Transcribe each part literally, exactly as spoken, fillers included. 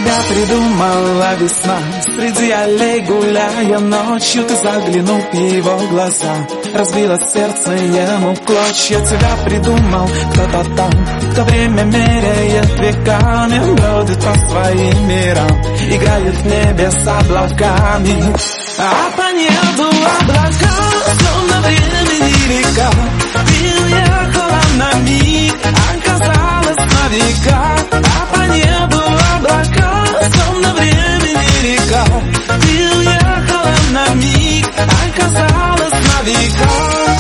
тебя придумала весна. Среди аллей гуляя ночью, ты заглянул в его глаза. Разбило сердце ему в клочья. Тебя придумал кто-то там, кто время меряет веками, бродит по своим мирам, играет в небе с облаками. А по небу облака, словно времени река. Ты уехала на миг, оказалась на века. А по небу облака, словно времени река. Ты уехала на миг, оказалась на века.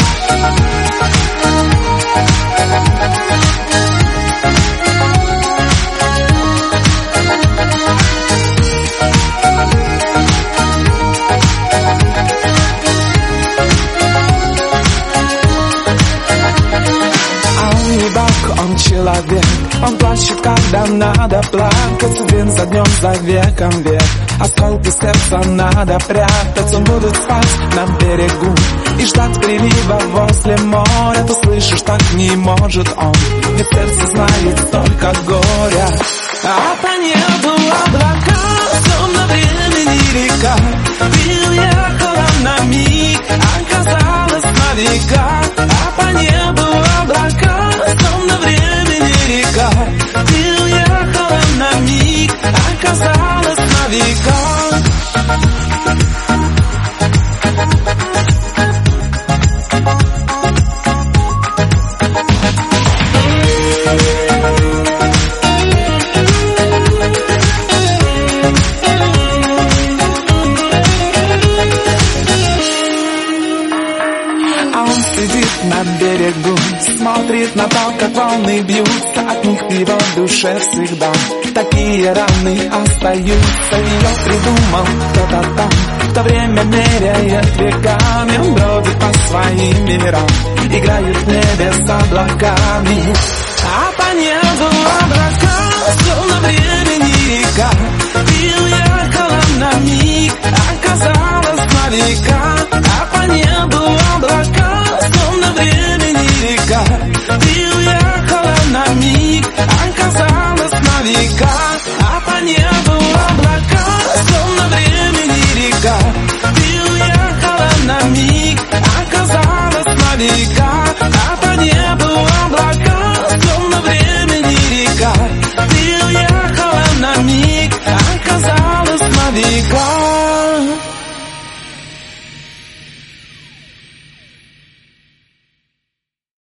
Он человек, он плачет, когда надо плакать. День за днем, за веком век, осколки сердца надо прятать. Он будет спать на берегу и ждать прилива возле моря. Ты слышишь, так не может он, ведь сердце знает только горя. А по небу облака, словно времени река. Ты уехала на миг, оказалась на века. А по небу облака, словно времени река. Ты уехала на миг, оказалась на века. На берегу смотрит на то, как волны бьются, от них в его душе всегда такие раны остаются. Ее придумал кто-то там, кто время меряет веками, он бродит по своим мирам, играет в небе с облаками. А по небу облака, словно времени река. Ты уехала на миг, оказалась на века. А по небу облака, словно времени река. Ты уехала на миг, оказалась на века. А по небу облака, словно времени река. Ты уехала на миг, оказалась на века.